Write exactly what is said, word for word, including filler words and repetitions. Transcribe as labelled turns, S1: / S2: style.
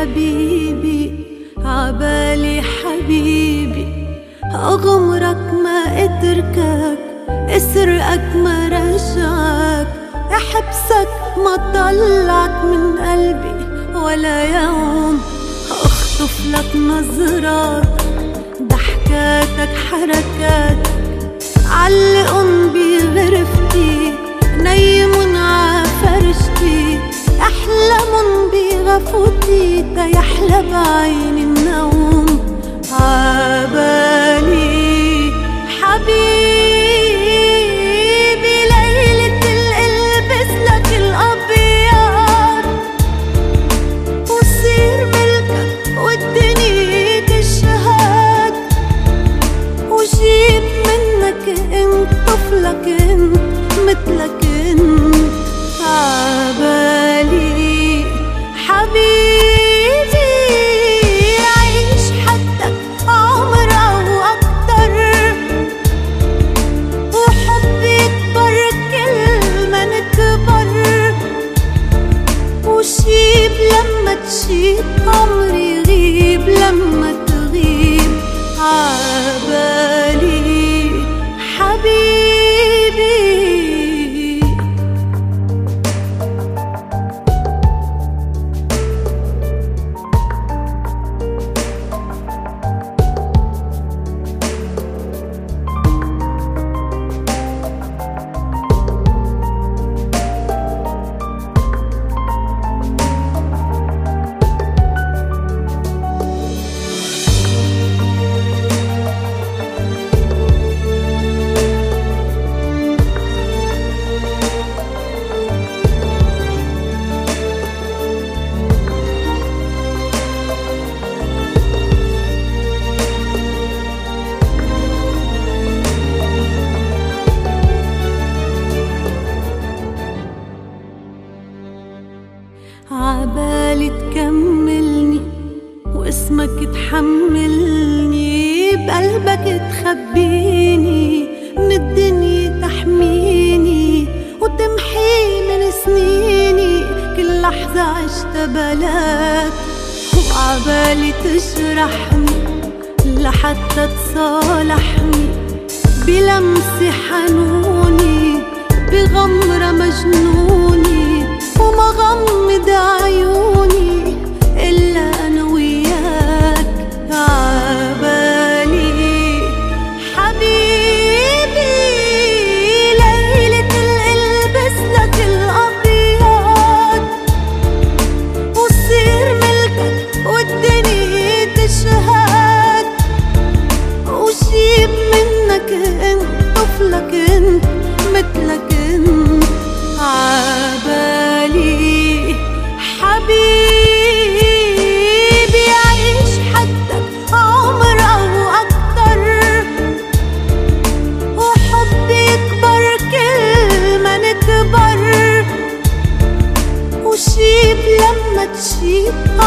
S1: حبيبي عبالي حبيبي، أغمرك ما أتركك، أسرقك ما رجعك، أحبسك ما طلعك من قلبي ولا يوم، أخطف لك نظراتك ضحكاتك حركاتك، علقن بغرفتي نيمن عفرشتي، أحلمن بغفوتي تيحلى بعين النوم، عبالي حبيبي ليلة القلبس لك الأبيض، وصير ملكك والدنيا تشهد، وجيب منك انت طفلك انت مثلك انت، عبالي حبيبي عيش حدك عمر او اكتر، وحبي يكبر كل ما نكبر، وشيب لما تشيب عمري يغيب لما تغيب، عبالي حبيبي. عبالي تكملني واسمك تحملني، بقلبك تخبيني من الدنيا تحميني، وتمحي من سنيني كل لحظة عشتها بلاك، وعبالي تجرحني لحتى تصالحني، بلمسة حنوني بغمرة مجنوني، وما غمض عيوني إلا أنا وياك، عبالي حبيبي ليلة القلبس لك الأبيض، وصير ملكك والدنيا تشهد، وجيب منك انت طفلك انت مثلك انت، عبالي حبيبي عيش حدك عمر او اكتر، وحبي يكبر كل ما نكبر، وشيب لما تشيب